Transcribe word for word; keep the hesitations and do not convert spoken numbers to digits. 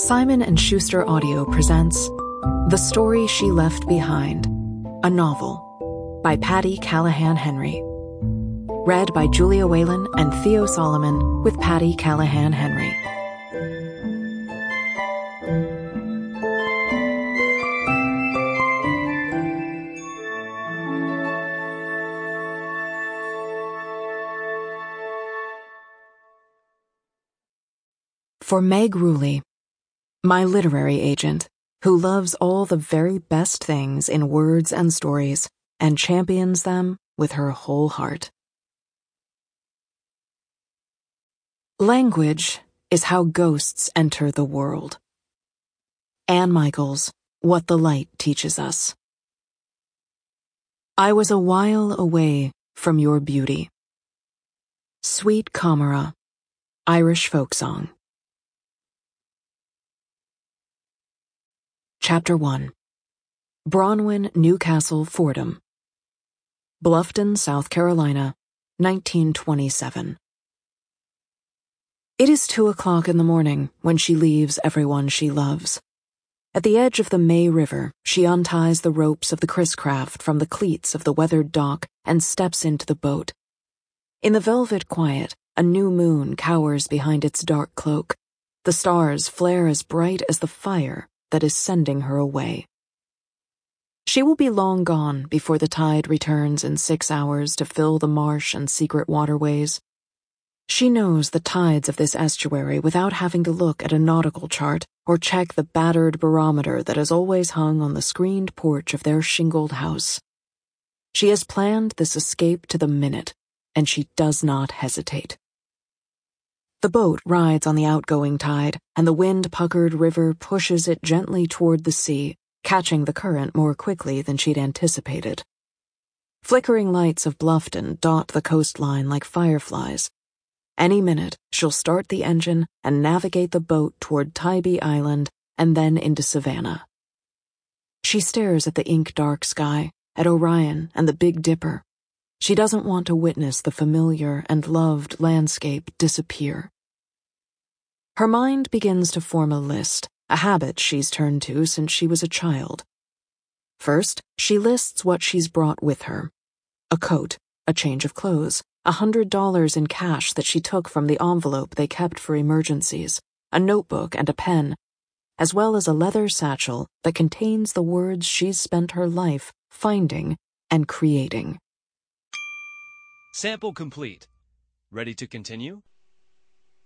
Simon and Schuster Audio presents The Story She Left Behind, a novel by Patty Callahan Henry. Read by Julia Whalen and Theo Solomon with Patty Callahan Henry. For Meg Ruley, my literary agent, who loves all the very best things in words and stories and champions them with her whole heart. Language is how ghosts enter the world. Anne Michaels, What the Light Teaches Us. I was a while away from your beauty. Sweet Comera, Irish folk song. Chapter one. Bronwyn Newcastle Fordham. Bluffton, South Carolina, nineteen twenty-seven. It is two o'clock in the morning when she leaves everyone she loves. At the edge of the May River, she unties the ropes of the Chris-Craft from the cleats of the weathered dock and steps into the boat. In the velvet quiet, a new moon cowers behind its dark cloak. The stars flare as bright as the fire that is sending her away. She will be long gone before the tide returns in six hours to fill the marsh and secret waterways. She knows the tides of this estuary without having to look at a nautical chart or check the battered barometer that is always hung on the screened porch of their shingled house. She has planned this escape to the minute, and she does not hesitate. The boat rides on the outgoing tide, and the wind-puckered river pushes it gently toward the sea, catching the current more quickly than she'd anticipated. Flickering lights of Bluffton dot the coastline like fireflies. Any minute, she'll start the engine and navigate the boat toward Tybee Island and then into Savannah. She stares at the ink-dark sky, at Orion and the Big Dipper. She doesn't want to witness the familiar and loved landscape disappear. Her mind begins to form a list, a habit she's turned to since she was a child. First, she lists what she's brought with her. A coat, a change of clothes, a hundred dollars in cash that she took from the envelope they kept for emergencies, a notebook and a pen, as well as a leather satchel that contains the words she's spent her life finding and creating. Sample complete. Ready to continue?